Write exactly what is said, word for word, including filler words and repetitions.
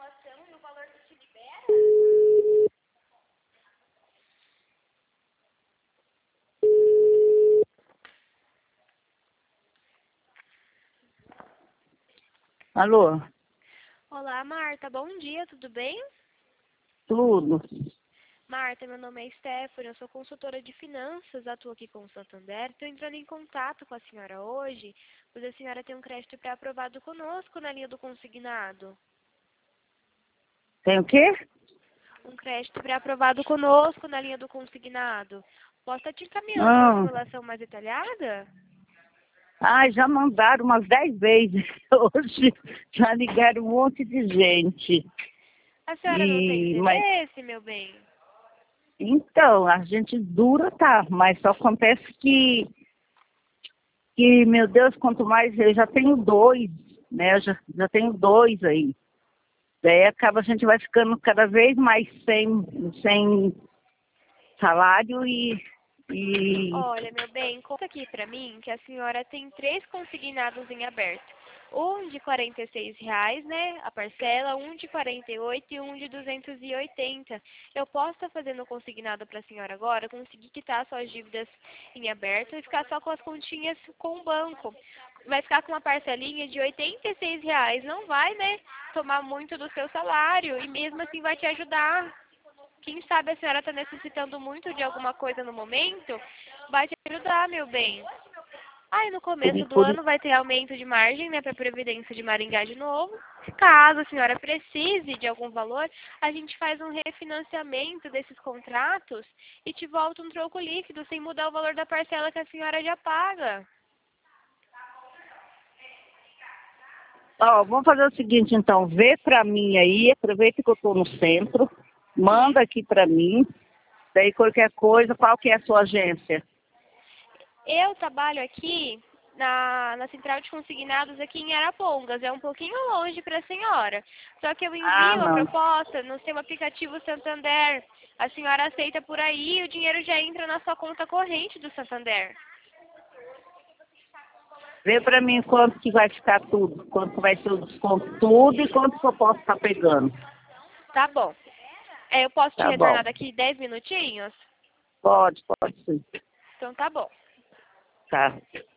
Alô? Olá, Marta. Bom dia, tudo bem? Tudo. Marta, meu nome é Stephanie, eu sou consultora de finanças, atuo aqui com o Santander. Estou entrando em contato com a senhora hoje, pois a senhora tem um crédito pré-aprovado conosco na linha do consignado. Tem o quê? Um crédito pré-aprovado conosco na linha do consignado. Posso estar te encaminhando uma Ah, simulação mais detalhada? ai, já mandaram umas dez vezes hoje. Já ligaram um monte de gente. A senhora não tem E, mas, interesse, meu bem? então, a gente dura, tá, mas só acontece que, que, meu Deus, quanto mais, eu já tenho dois, né, eu já, já tenho dois aí. Daí acaba, a gente vai ficando cada vez mais sem, sem salário e, e, Olha, meu bem, conta aqui pra mim que a senhora tem três consignados em aberto. Um de quarenta e seis reais, né, a parcela, um de quarenta e oito e um de duzentos e oitenta. Eu posso estar fazendo consignado para a senhora agora, conseguir quitar suas dívidas em aberto e ficar só com as continhas com o banco. Vai ficar com uma parcelinha de oitenta e seis reais. Não vai, né, tomar muito do seu salário e mesmo assim vai te ajudar. Quem sabe a senhora está necessitando muito de alguma coisa no momento, vai te ajudar, meu bem. Aí no por, começo do por, ano vai ter aumento de margem, né, para a Previdência de Maringá de novo. Caso a senhora precise de algum valor, a gente faz um refinanciamento desses contratos e te volta um troco líquido sem mudar o valor da parcela que a senhora já paga. Ó, vamos fazer o seguinte, então, vê pra mim aí, aproveita que eu tô no centro, Sim. manda aqui pra mim, daí qualquer coisa, qual que é a sua agência? Eu trabalho aqui na, na central de consignados aqui em Arapongas. É um pouquinho longe para a senhora. Só que eu Ah, envio a não. proposta no seu aplicativo Santander. A senhora aceita por aí e o dinheiro já entra na sua conta corrente do Santander. Vê pra mim quanto que vai ficar tudo, quanto que vai ser o desconto tudo e quanto que eu posso estar pegando. Tá bom. É, eu posso te Tá retornar bom. daqui dez minutinhos? Pode, pode sim. Então tá bom. Tá.